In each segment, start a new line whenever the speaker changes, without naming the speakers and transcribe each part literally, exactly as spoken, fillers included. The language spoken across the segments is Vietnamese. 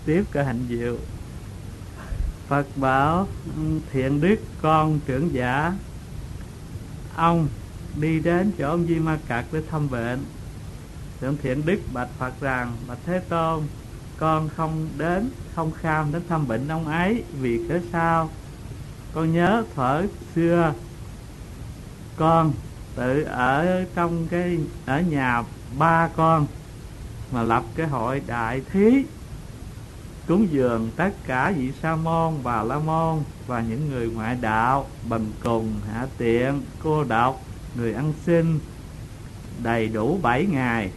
tiếp cái hạnh diệu. Phật bảo thiện đức con trưởng giả, ông đi đến chỗ ông Di Ma Cật để thăm bệnh. Thì ông thiện đức bạch Phật rằng: bạch Thế Tôn, con không đến không kham đến thăm bệnh ông ấy vì cớ sao? Con nhớ thuở xưa con tự ở trong cái ở nhà ba con mà lập cái hội đại thí, cúng dường tất cả vị sa môn, bà la môn và những người ngoại đạo, bần cùng, hạ tiện, cô độc, người ăn xin, đầy đủ bảy ngày.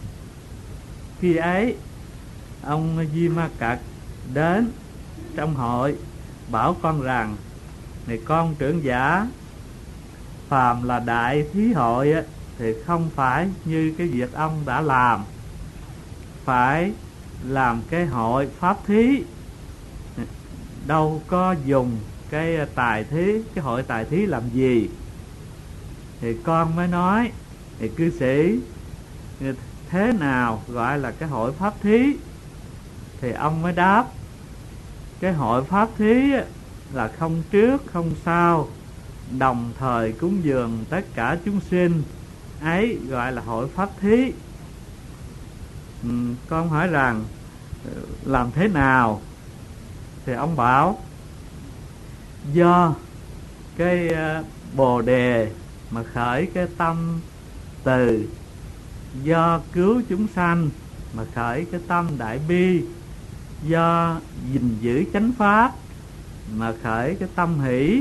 Khi ấy ông Di Ma Cật đến trong hội bảo con rằng: này con trưởng giả, phàm là đại thí hội á, thì không phải như cái việc ông đã làm, phải làm cái hội pháp thí, đâu có dùng cái tài thí, cái hội tài thí làm gì. Thì con mới nói: thì cư sĩ, thế nào gọi là cái hội pháp thí? Thì ông mới đáp: cái hội pháp thí là không trước không sau, đồng thời cúng dường tất cả chúng sinh, ấy gọi là hội pháp thí. ừ, Con hỏi rằng làm thế nào? Thì ông bảo: do cái uh, bồ đề mà khởi cái tâm từ, do cứu chúng sanh mà khởi cái tâm đại bi, do gìn giữ chánh pháp mà khởi cái tâm hỷ,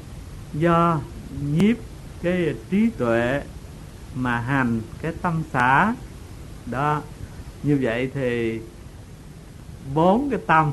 do nhiếp cái trí tuệ mà hành cái tâm xả. Đó, như vậy thì bốn cái tâm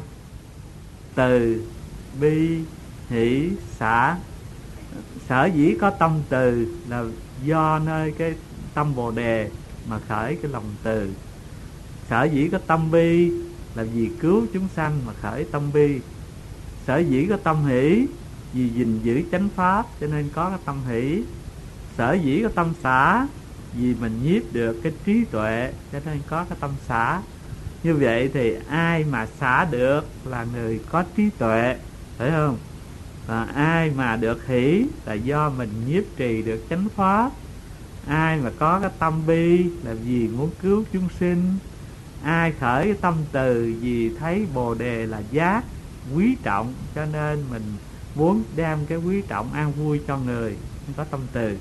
từ bi hỷ xả. Sở dĩ có tâm từ là do nơi cái tâm bồ đề mà khởi cái lòng từ. Sở dĩ có tâm bi là vì cứu chúng sanh mà khởi tâm bi. Sở dĩ có tâm hỷ vì gìn giữ chánh pháp cho nên có cái tâm hỷ. Sở dĩ có tâm xả vì mình nhiếp được cái trí tuệ cho nên có cái tâm xả. Như vậy thì ai mà xả được là người có trí tuệ, phải không? Và ai mà được hỷ là do mình nhiếp trì được chánh pháp. Ai mà có cái tâm bi là vì muốn cứu chúng sinh. Ai khởi cái tâm từ vì thấy bồ đề là giác, quý trọng, cho nên mình muốn đem cái quý trọng an vui cho người, có tâm từ.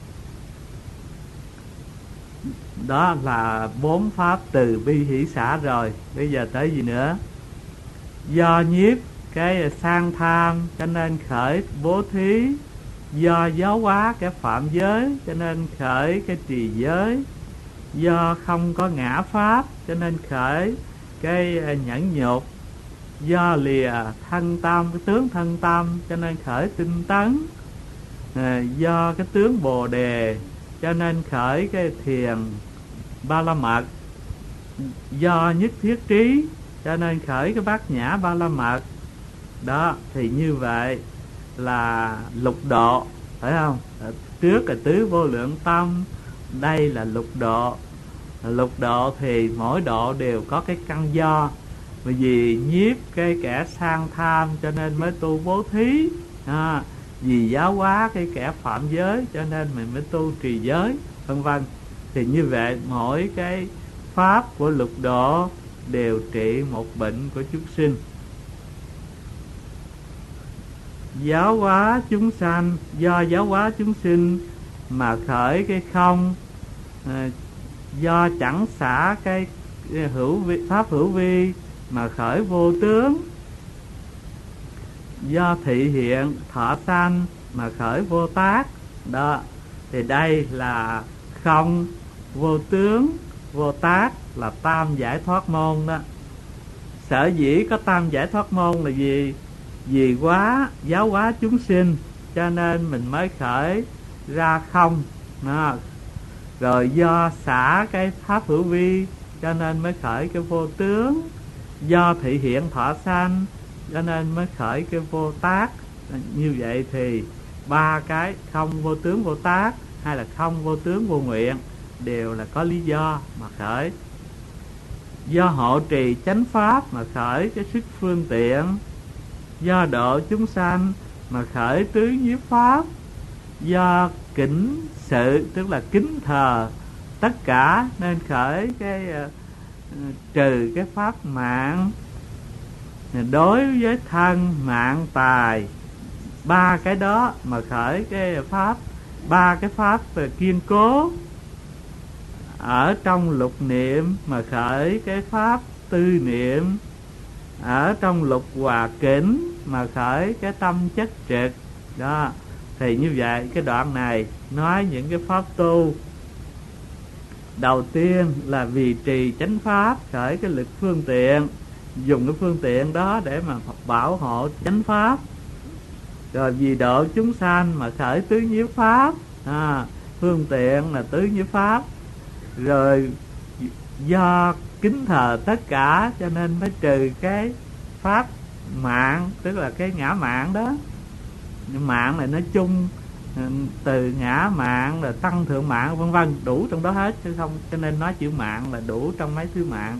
Đó là bốn pháp từ bi hỷ xả rồi. Bây giờ tới gì nữa? Do nhiếp cái sang tham cho nên khởi bố thí. Do giáo hóa cái phạm giới cho nên khởi cái trì giới. Do không có ngã pháp cho nên khởi cái nhẫn nhục. Do lìa thân tâm, cái tướng thân tâm cho nên khởi tinh tấn. à, Do cái tướng bồ đề cho nên khởi cái thiền ba la mật. Do nhất thiết trí cho nên khởi cái bát nhã ba la mật. Đó, thì như vậy là lục độ, phải không? Trước là tứ vô lượng tâm, đây là lục độ. Lục độ thì mỗi độ đều có cái căn do. Bởi vì nhiếp cái kẻ sang tham cho nên mới tu bố thí. à, Vì giáo hóa cái kẻ phạm giới cho nên mình mới tu trì giới, vân vân. Thì như vậy mỗi cái pháp của lục độ đều trị một bệnh của chúng sinh. Giáo hóa chúng sanh, do giáo hóa chúng sinh mà khởi cái không. à, Do chẳng xả cái hữu vi, pháp hữu vi mà khởi vô tướng. Do thị hiện thọ sanh mà khởi vô tác. Đó, thì đây là không, vô tướng, vô tác, là tam giải thoát môn đó. Sở dĩ có tam giải thoát môn là gì? Vì quá giáo hóa chúng sinh cho nên mình mới khởi ra không. Đó. Rồi do xả cái pháp hữu vi cho nên mới khởi cái vô tướng. Do thị hiện thọ sanh cho nên mới khởi cái vô tác. Như vậy thì ba cái không, vô tướng, vô tác, hay là không, vô tướng, vô nguyện đều là có lý do mà khởi. Do hộ trì chánh pháp mà khởi cái sức phương tiện, do độ chúng sanh mà khởi tứ nhiếp pháp, do kính sự tức là kính thờ tất cả nên khởi cái uh, trừ cái pháp mạng. Đối với thân mạng tài, ba cái đó mà khởi cái pháp, ba cái pháp về kiên cố. Ở trong lục niệm mà khởi cái pháp tư niệm, ở trong lục hòa kính mà khởi cái tâm chất trực đó. Thì như vậy cái đoạn này nói những cái pháp tu. Đầu tiên là vì trì chánh pháp khởi cái lực phương tiện, dùng cái phương tiện đó để mà bảo hộ chánh pháp. Rồi vì độ chúng sanh mà khởi tứ nhiếp pháp, à, phương tiện là tứ nhiếp pháp. Rồi do kính thờ tất cả cho nên mới trừ cái pháp mạng, tức là cái ngã mạng đó. Mạng này nói chung, từ ngã mạng là tăng thượng mạng vân vân, đủ trong đó hết chứ không, cho nên nói chữ mạng là đủ trong mấy thứ mạng.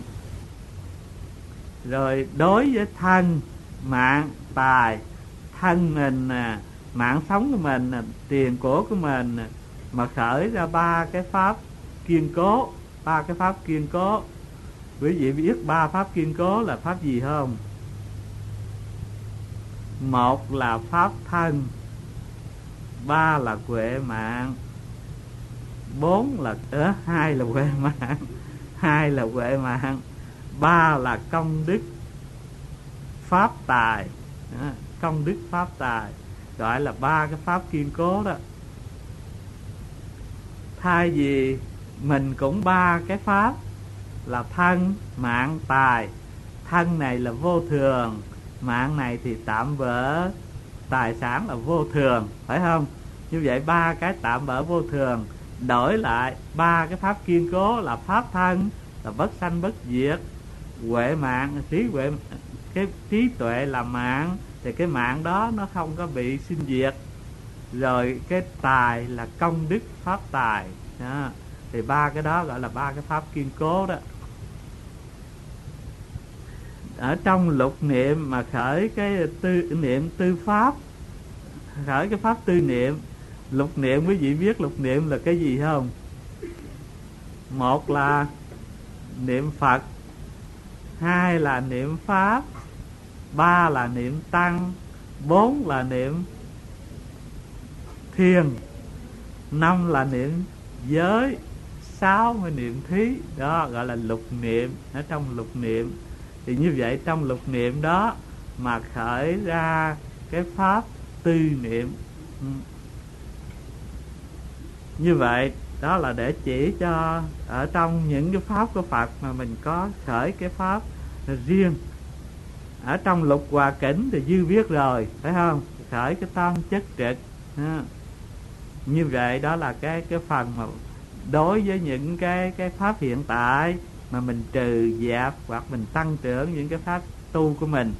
Rồi đối với thân mạng tài, thân mình nè, mạng sống của mình nè, tiền của của mình nè, mà khởi ra ba cái pháp kiên cố. Ba cái pháp kiên cố, quý vị biết ba pháp kiên cố là pháp gì không? Một là pháp thân, ba là huệ mạng, bốn là ờ, hai là huệ mạng, hai là huệ mạng, ba là công đức pháp tài. Đó, công đức pháp tài gọi là ba cái pháp kiên cố đó. Thay vì mình cũng ba cái pháp là thân mạng tài. Thân này là vô thường, mạng này thì tạm bỡ, tài sản là vô thường, phải không? Như vậy ba cái tạm bỡ vô thường đổi lại ba cái pháp kiên cố là pháp thân là bất sanh bất diệt, huệ mạng trí huệ, cái trí tuệ là mạng thì cái mạng đó nó không có bị sinh diệt. Rồi cái tài là công đức pháp tài đó. Thì ba cái đó gọi là ba cái pháp kiên cố đó. Ở trong lục niệm mà khởi cái tư niệm tư pháp, khởi cái pháp tư niệm. Lục niệm quý vị biết lục niệm là cái gì không? Một là niệm Phật, hai là niệm Pháp, ba là niệm Tăng, bốn là niệm Thiền, năm là niệm giới, sáu mới niệm thí. Đó gọi là lục niệm. Ở trong lục niệm thì như vậy trong lục niệm đó mà khởi ra cái pháp tư niệm. Như vậy đó là để chỉ cho ở trong những cái pháp của Phật mà mình có khởi cái pháp riêng. Ở trong lục hòa kính thì dư biết rồi, phải không? Khởi cái tâm chất trực. Như vậy đó là cái cái phần mà đối với những cái cái pháp hiện tại mà mình trừ dẹp hoặc mình tăng trưởng những cái pháp tu của mình.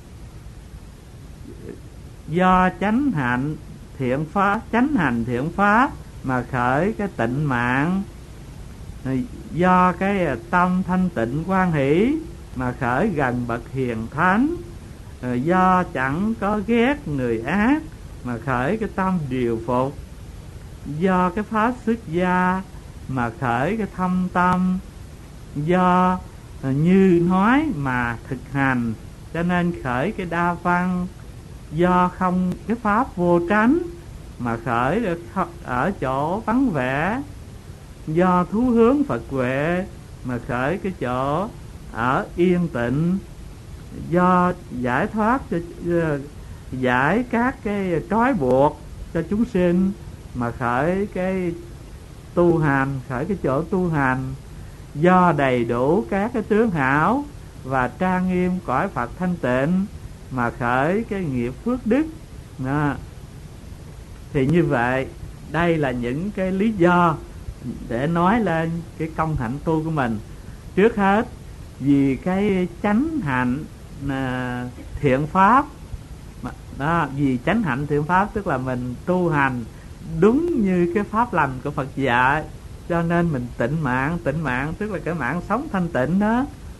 Do chánh hạnh thiện pháp, chánh hành thiện pháp mà khởi cái tịnh mạng. Do cái tâm thanh tịnh quan hỷ mà khởi gần bậc hiền thánh. Do chẳng có ghét người ác mà khởi cái tâm điều phục. Do cái pháp xuất gia mà khởi cái thâm tâm. Do như nói mà thực hành cho nên khởi cái đa văn. Do không cái pháp vô tránh mà khởi được ở chỗ vắng vẻ. Do thú hướng Phật huệ mà khởi cái chỗ ở yên tịnh. Do giải thoát cho giải các cái trói buộc cho chúng sinh mà khởi cái tu hành, khởi cái chỗ tu hành. Do đầy đủ các cái tướng hảo và trang nghiêm cõi Phật thanh tịnh mà khởi cái nghiệp phước đức. Đó. Thì như vậy đây là những cái lý do để nói lên cái công hạnh tu của mình. Trước hết vì cái chánh hạnh à, thiện pháp đó, vì chánh hạnh thiện pháp tức là mình tu hành đúng như cái pháp lành của Phật dạy, cho nên mình tịnh mạng. Tịnh mạng tức là cái mạng sống thanh tịnh đó,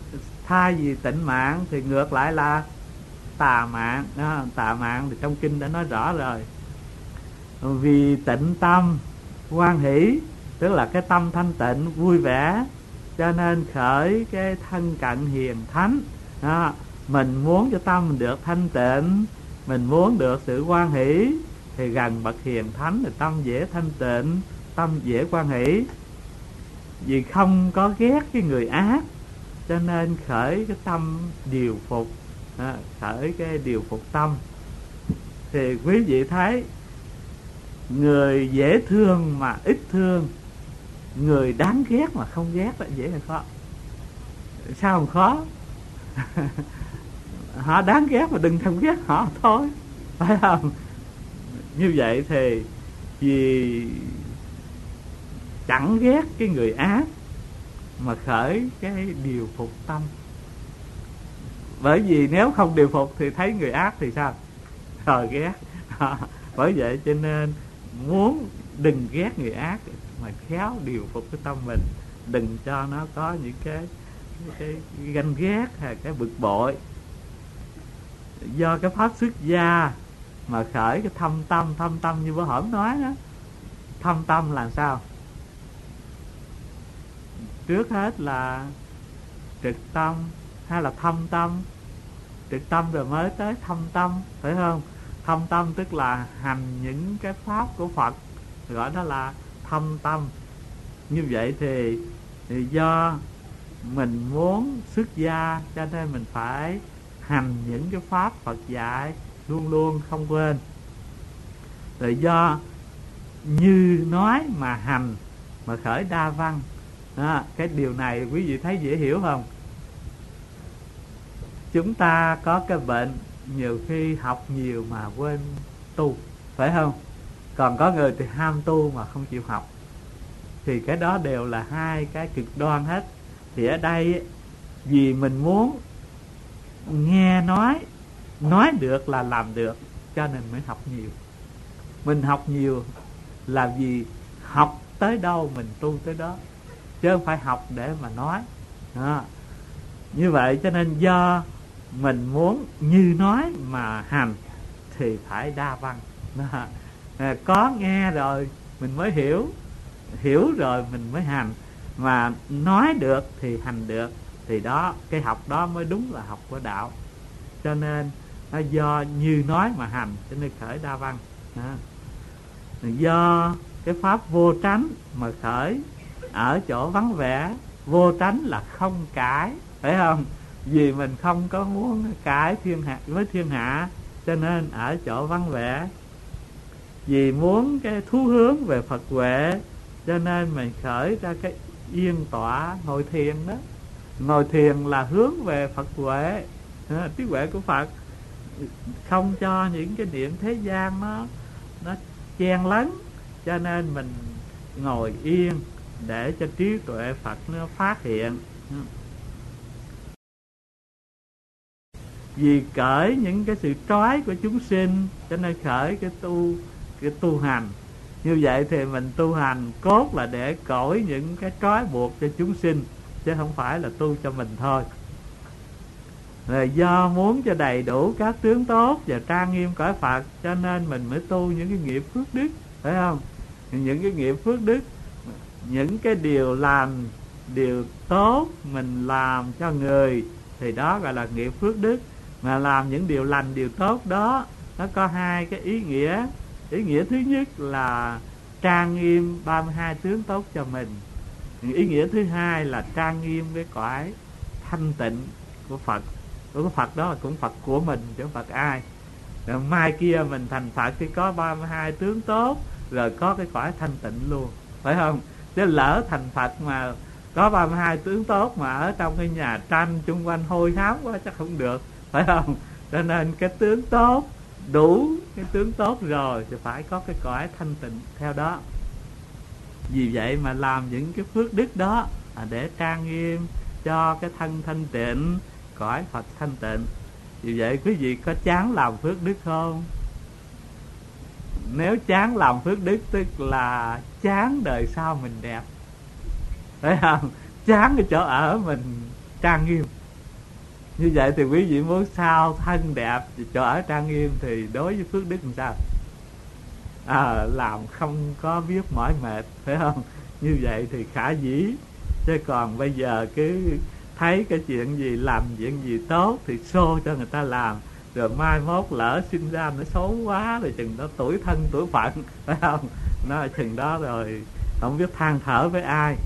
Thay vì tịnh mạng thì ngược lại là tà mạng đó. Tà mạng thì trong kinh đã nói rõ rồi. Vì tịnh tâm hoan hỷ, tức là cái tâm thanh tịnh vui vẻ, cho nên khởi cái thân cận hiền thánh đó. Mình muốn cho tâm mình được thanh tịnh, mình muốn được sự hoan hỷ, thì gần bậc hiền thánh thì tâm dễ thanh tịnh, tâm dễ hoan hỷ. Vì không có ghét cái người ác, cho nên khởi cái tâm điều phục đó, khởi cái điều phục tâm. Thì quý vị thấy người dễ thương mà ít thương, người đáng ghét mà không ghét là dễ hay khó? Sao không khó? Họ đáng ghét mà đừng thèm ghét họ thôi, phải không? Như vậy thì vì chẳng ghét cái người ác mà khởi cái điều phục tâm. Bởi vì nếu không điều phục thì thấy người ác thì sao? Rồi ghét. Bởi vậy cho nên muốn đừng ghét người ác mà khéo điều phục cái tâm mình, đừng cho nó có những cái cái, cái ganh ghét hay cái bực bội. Do cái pháp xuất gia mà khởi cái thâm tâm. Thâm tâm như bữa hổm nói đó, thâm tâm là sao? Trước hết là trực tâm hay là thâm tâm? Trực tâm rồi mới tới thâm tâm, phải không? Thâm tâm tức là hành những cái pháp của Phật, gọi đó là thâm tâm. Như vậy thì, thì do mình muốn xuất gia, cho nên mình phải hành những cái pháp Phật dạy, luôn luôn không quên. Rồi do như nói mà hành mà khởi đa văn đó. Cái điều này quý vị thấy dễ hiểu không? Chúng ta có cái bệnh nhiều khi học nhiều mà quên tu, phải không? Còn có người thì ham tu mà không chịu học, thì cái đó đều là hai cái cực đoan hết. Thì ở đây vì mình muốn nghe nói, nói được là làm được, cho nên mới học nhiều. Mình học nhiều là vì học tới đâu mình tu tới đó, chứ không phải học để mà nói đó. Như vậy cho nên do mình muốn như nói mà hành thì phải đa văn đó. À, có nghe rồi mình mới hiểu, hiểu rồi mình mới hành, mà nói được thì hành được, thì đó, cái học đó mới đúng là học của đạo. Cho nên do như nói mà hành, cho nên khởi đa văn đó. Do cái pháp vô tránh mà khởi ở chỗ vắng vẻ. Vô tránh là không cãi, phải không? Vì mình không có muốn cãi thiên hạ với thiên hạ, cho nên ở chỗ vắng vẻ. Vì muốn cái thú hướng về Phật huệ, cho nên mình khởi ra cái yên tọa ngồi thiền đó. Ngồi thiền là hướng về Phật huệ, trí huệ của Phật, không cho những cái niệm thế gian nó nó chen lấn, cho nên mình ngồi yên để cho trí tuệ Phật nó phát hiện. Vì cởi những cái sự trói của chúng sinh, cho nên khởi cái tu cái tu hành. Như vậy thì mình tu hành cốt là để cởi những cái trói buộc cho chúng sinh, chứ không phải là tu cho mình thôi. Rồi do muốn cho đầy đủ các tướng tốt và trang nghiêm cõi Phật, cho nên mình mới tu những cái nghiệp phước đức, phải không? Những cái nghiệp phước đức, những cái điều làm, điều tốt mình làm cho người, thì đó gọi là nghiệp phước đức. Mà làm những điều lành, điều tốt đó, nó có hai cái ý nghĩa. Ý nghĩa thứ nhất là trang nghiêm ba mươi hai tướng tốt cho mình. Ý nghĩa thứ hai là trang nghiêm cái cõi thanh tịnh của Phật. Của Phật đó là cũng Phật của mình, chứ không Phật ai. Rồi mai kia mình thành Phật thì có ba mươi hai tướng tốt, rồi có cái cõi thanh tịnh luôn, phải không? Chứ lỡ thành Phật mà có ba mươi hai tướng tốt mà ở trong cái nhà tranh chung quanh hôi hám quá chắc không được, phải không? Cho nên cái tướng tốt, đủ cái tướng tốt rồi thì phải có cái cõi thanh tịnh theo đó. Vì vậy mà làm những cái phước đức đó là để trang nghiêm cho cái thân thanh tịnh, cõi Phật thanh tịnh. Vì vậy quý vị có chán làm phước đức không? Nếu chán làm phước đức tức là chán đời sau mình đẹp, phải không? Chán cái chỗ ở mình trang nghiêm, Như vậy thì quý vị muốn sao thân đẹp, chỗ ở trang nghiêm, thì đối với phước đức làm sao? À, làm không có biết mỏi mệt, phải không? Như vậy thì khả dĩ. Chứ còn bây giờ cứ thấy cái chuyện gì, làm chuyện gì tốt thì xô cho người ta làm, rồi mai mốt lỡ sinh ra nó xấu quá rồi chừng đó tuổi thân tuổi phận, phải không? Nó chừng đó rồi không biết than thở với ai.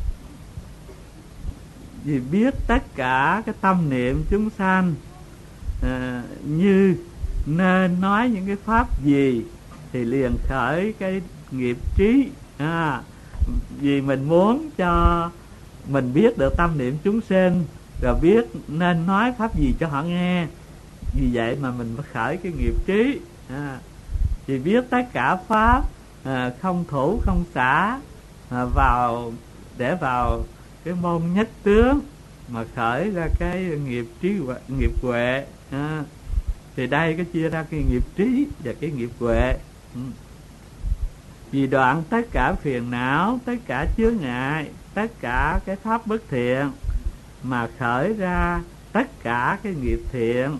Vì biết tất cả cái tâm niệm chúng sanh à, như nên nói những cái pháp gì thì liền khởi cái nghiệp trí. à, Vì mình muốn cho mình biết được tâm niệm chúng sinh, rồi biết nên nói pháp gì cho họ nghe, vì vậy mà mình phải khởi cái nghiệp trí. à, Vì biết tất cả pháp à, không thủ không xả à, vào để vào cái môn nhất tướng mà khởi ra cái nghiệp trí nghiệp huệ. à, Thì đây có chia ra cái nghiệp trí và cái nghiệp huệ. ừ. Vì đoạn tất cả phiền não, tất cả chướng ngại, tất cả cái pháp bất thiện mà khởi ra tất cả cái nghiệp thiện,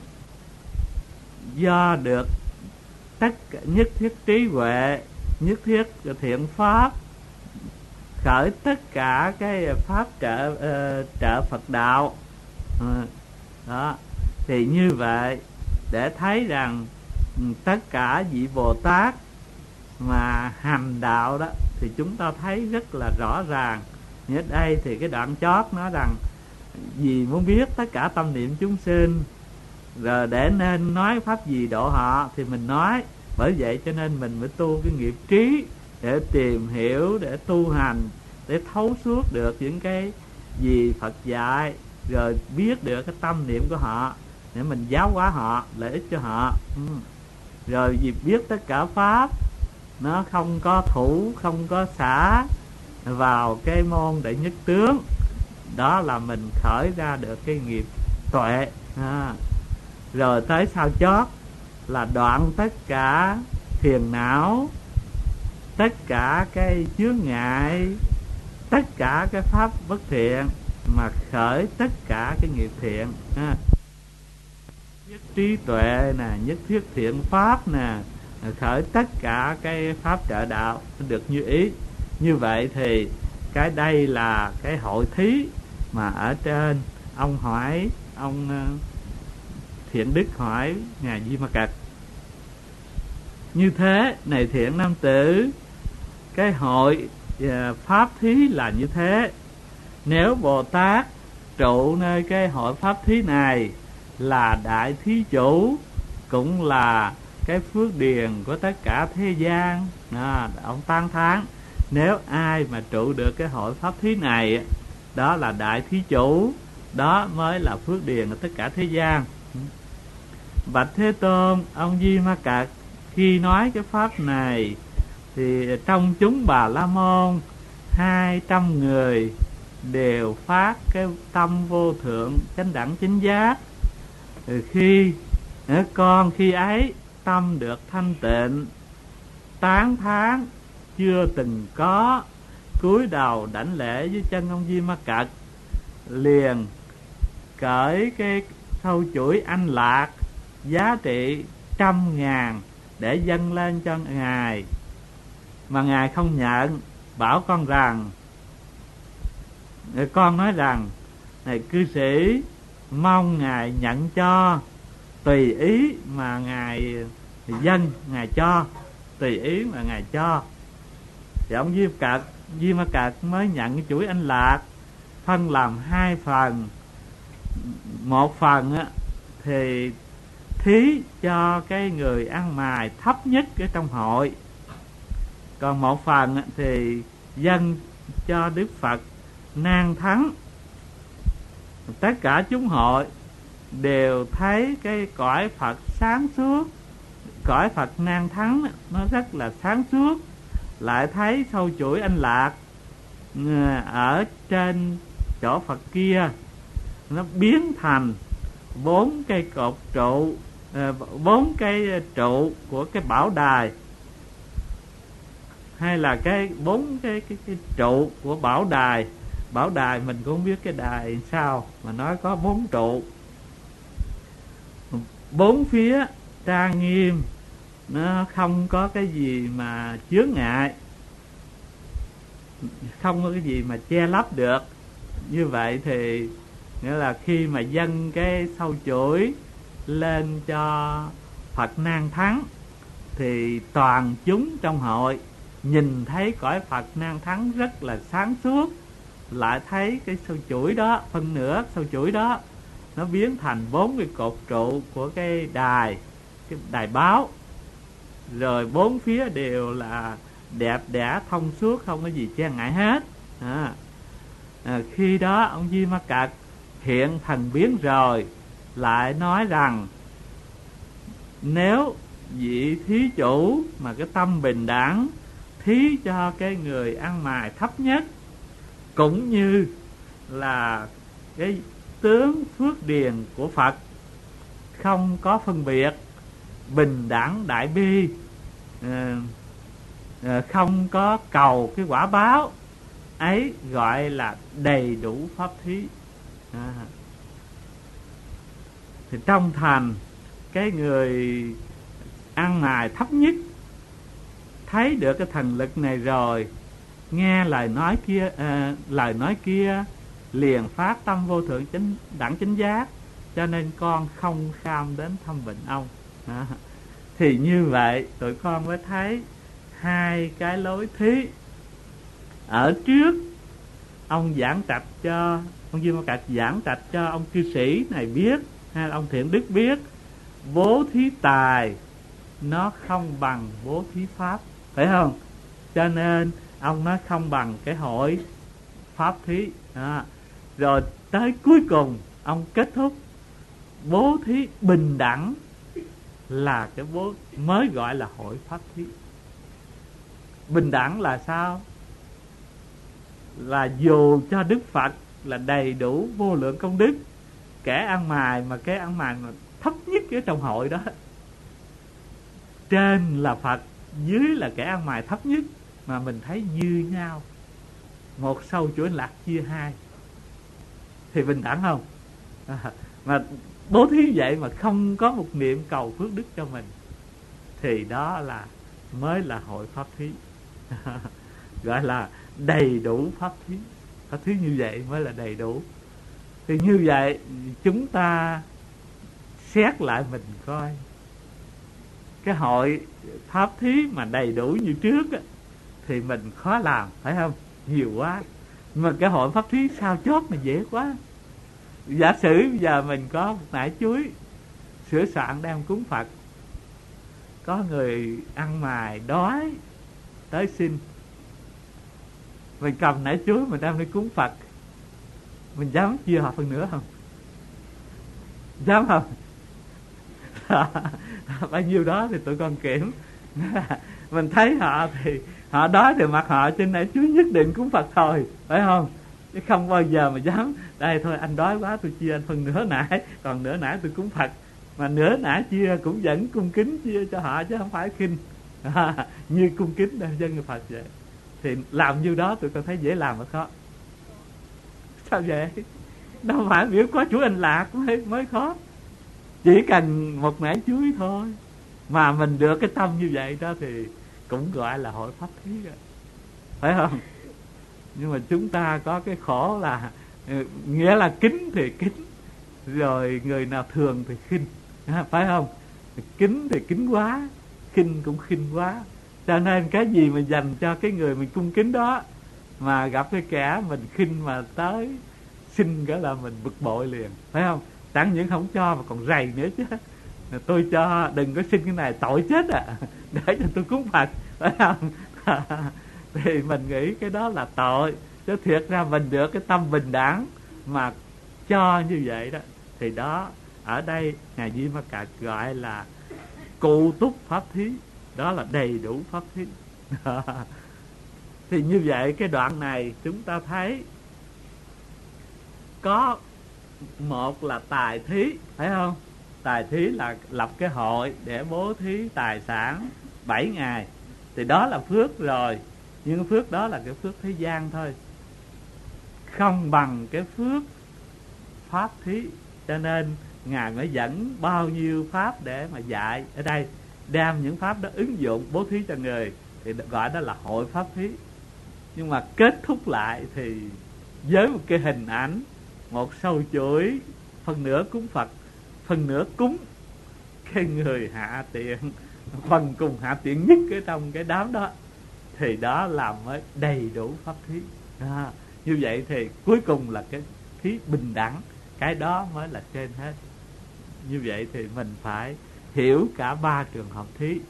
do được tất cả nhất thiết trí huệ, nhất thiết thiện pháp, khởi tất cả cái pháp trợ uh, trợ Phật đạo. uh, đó thì như vậy để thấy rằng tất cả vị Bồ Tát mà hành đạo đó thì chúng ta thấy rất là rõ ràng. Như đây thì cái đoạn chót nói rằng vì muốn biết tất cả tâm niệm chúng sinh, rồi để nên nói pháp gì độ họ thì mình nói. Bởi vậy cho nên mình mới tu cái nghiệp trí, để tìm hiểu, để tu hành, để thấu suốt được những cái gì Phật dạy, rồi biết được cái tâm niệm của họ để mình giáo hóa họ, lợi ích cho họ. ừ. Rồi vì biết tất cả pháp nó không có thủ không có xả vào cái môn đệ nhất tướng, đó là mình khởi ra được cái nghiệp tuệ. à. Rồi tới sau chót là đoạn tất cả phiền não, tất cả cái chướng ngại, tất cả cái pháp bất thiện mà khởi tất cả cái nghiệp thiện. à. Nhất trí tuệ nè, nhất thiết thiện pháp nè, khởi tất cả cái pháp trợ đạo được như ý. Như vậy thì cái đây là cái hội thí mà ở trên ông hỏi ông Thiện Đức hỏi ngài Di Ma Cật: như thế này thiện nam tử, cái hội pháp thí là như thế. Nếu Bồ Tát trụ nơi cái hội pháp thí này là đại thí chủ, cũng là cái phước điền của tất cả thế gian. à, Ông tán thán nếu ai mà trụ được cái hội pháp thí này, đó là đại thí chủ, đó mới là phước điền của tất cả thế gian. Bạch Thế Tôn, ông Di Ma Cật khi nói cái pháp này thì trong chúng Bà La Môn hai trăm người đều phát cái tâm vô thượng chánh đẳng chánh giác. Từ khi con khi ấy tâm được thanh tịnh, tán thán chưa từng có, cúi đầu đảnh lễ với chân ông Di Ma Cật, liền cởi cái thâu chuỗi anh lạc giá trị trăm ngàn để dâng lên cho ngài. Mà ngài không nhận, bảo con rằng, con nói rằng này cư sĩ, mong ngài nhận cho, tùy ý mà ngài dâng, ngài cho, tùy ý mà ngài cho. Thì ông Di Ma Cật, Di Ma Cật mới nhận cái chuỗi anh lạc, phân làm hai phần. Một phần á, thì thí cho cái người ăn mày thấp nhất ở trong hội, còn một phần á, thì dâng cho Đức Phật Nan Thắng. Tất cả chúng hội đều thấy cái cõi Phật sáng suốt, cõi Phật Nan Thắng nó rất là sáng suốt, lại thấy sâu chuỗi anh lạc ở trên chỗ Phật kia nó biến thành bốn cây cột trụ, bốn cái trụ của cái bảo đài, hay là cái bốn cái, cái cái trụ của bảo đài. Bảo đài mình cũng không biết cái đài sao mà nói có bốn trụ. bốn phía trang nghiêm, nó không có cái gì mà chướng ngại, không có cái gì mà che lấp được. Như vậy thì nghĩa là khi mà dâng cái sâu chuỗi lên cho Phật Nan Thắng thì toàn chúng trong hội nhìn thấy cõi Phật Nan Thắng rất là sáng suốt, lại thấy cái sâu chuỗi đó, phân nửa sâu chuỗi đó nó biến thành bốn cái cột trụ của cái đài, cái đài báo, rồi bốn phía đều là đẹp đẽ thông suốt, không có gì che ngại hết. à, à, Khi đó ông Di Ma Cật hiện thần biến rồi, lại nói rằng nếu vị thí chủ mà cái tâm bình đẳng thí cho cái người ăn mài thấp nhất, cũng như là cái tướng phước điền của Phật không có phân biệt, bình đẳng đại bi, à, à, không có cầu cái quả báo ấy, gọi là đầy đủ pháp thí. à. Thì trong thành, cái người ăn mài thấp nhất thấy được cái thần lực này rồi, nghe lời nói kia, à, lời nói kia liền phát tâm vô thượng chánh đẳng chánh giác, cho nên con không kham đến thăm bệnh ông. à. Thì như vậy tụi con mới thấy hai cái lối thí. Ở trước ông giảng trạch cho ông Di Ma Cật giảng trạch cho ông cư sĩ này biết, hay ông Thiện Đức biết, bố thí tài nó không bằng bố thí pháp, phải không? Cho nên ông nói không bằng cái hội pháp thí. à. Rồi tới cuối cùng ông kết thúc bố thí bình đẳng là cái bố mới gọi là hội pháp thí. Bình đẳng là sao? Là dù cho Đức Phật là đầy đủ vô lượng công đức, kẻ ăn mài mà cái ăn mài mà thấp nhất ở trong hội đó, trên là Phật, dưới là kẻ ăn mài thấp nhất, mà mình thấy như nhau, một sâu chuỗi lạc chia hai, thì bình đẳng không? à, Mà bố thí vậy mà không có một niệm cầu phước đức cho mình, thì đó là mới là hội pháp thí. Gọi là đầy đủ pháp thí. Pháp thí như vậy mới là đầy đủ. Thì như vậy chúng ta xét lại mình coi, cái hội pháp thí mà đầy đủ như trước á, thì mình khó làm, phải không? Nhiều quá. Mà cái hội pháp thí sao chót mà dễ quá. Giả sử bây giờ mình có một nải chuối sửa soạn đem cúng Phật, có người ăn mài đói tới xin, mình cầm nải chuối mình đem đi cúng Phật, mình dám chia họ phần nữa không? Dám không? Bao nhiêu đó thì tụi con kiểm. Mình thấy họ thì họ đói thì mặc họ trên nải chuối nhất định cúng Phật thôi, phải không? Chứ không bao giờ mà dám đây thôi anh đói quá tôi chia anh phần nửa nải, còn nửa nải tôi cúng Phật. Mà nửa nải chia cũng vẫn cung kính chia cho họ, chứ không phải khinh. À, như cung kính đem dân người Phật vậy. Thì làm như đó tụi con thấy dễ làm mà khó. Sao vậy? Đâu phải biểu có chuỗi anh lạc mới, mới khó. Chỉ cần một nải chuối thôi mà mình được cái tâm như vậy đó thì cũng gọi là hội pháp thí rồi, phải không? Nhưng mà chúng ta có cái khổ là nghĩa là kính thì kính, rồi người nào thường thì khinh, phải không? Kính thì kính quá, khinh cũng khinh quá. Cho nên cái gì mà dành cho cái người mình cung kính đó, mà gặp cái kẻ mình khinh mà tới xin cái là mình bực bội liền, phải không? Chẳng những không cho mà còn rầy nữa chứ. Tôi cho đừng có xin cái này tội chết à, để cho tôi cúng Phật, phải không? Thì mình nghĩ cái đó là tội. Chứ thiệt ra mình được cái tâm bình đẳng mà cho như vậy đó, thì đó ở đây Ngài Di Ma Cật gọi là cụ túc pháp thí, đó là đầy đủ pháp thí. Thì như vậy cái đoạn này chúng ta thấy có một là tài thí, phải không? Tài thí là lập cái hội để bố thí tài sản bảy ngày, thì đó là phước rồi. Nhưng phước đó là cái phước thế gian thôi, không bằng cái phước pháp thí. Cho nên Ngài mới dẫn bao nhiêu pháp để mà dạy. Ở đây đem những pháp đó ứng dụng bố thí cho người thì gọi đó là hội pháp thí. Nhưng mà kết thúc lại thì với một cái hình ảnh, một sâu chuỗi, phần nửa cúng Phật, phần nửa cúng cái người hạ tiện, phần cùng hạ tiện nhất ở trong cái đám đó, thì đó làm mới đầy đủ pháp thí. À, như vậy thì cuối cùng là cái thí bình đẳng, cái đó mới là trên hết. Như vậy thì mình phải hiểu cả ba trường hợp thí.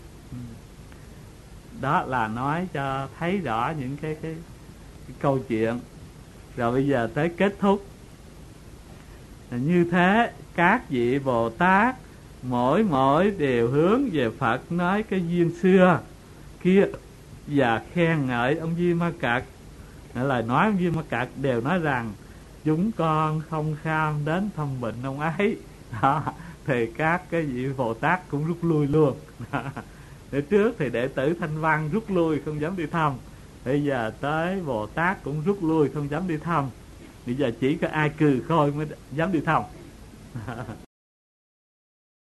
Đó là nói cho thấy rõ những cái, cái, cái câu chuyện. Rồi bây giờ tới kết thúc. Như thế các vị Bồ Tát mỗi mỗi đều hướng về Phật nói cái duyên xưa kia và khen ngợi ông Di Ma Cật. Lời nói ông Di Ma Cật đều nói rằng chúng con không kham đến thăm bệnh ông ấy. Đó, thì các cái vị Bồ Tát cũng rút lui luôn. Để trước thì đệ tử Thanh Văn rút lui không dám đi thăm, bây giờ tới Bồ Tát cũng rút lui không dám đi thăm. Bây giờ chỉ có ai Cừ Khôi mới dám đi thăm.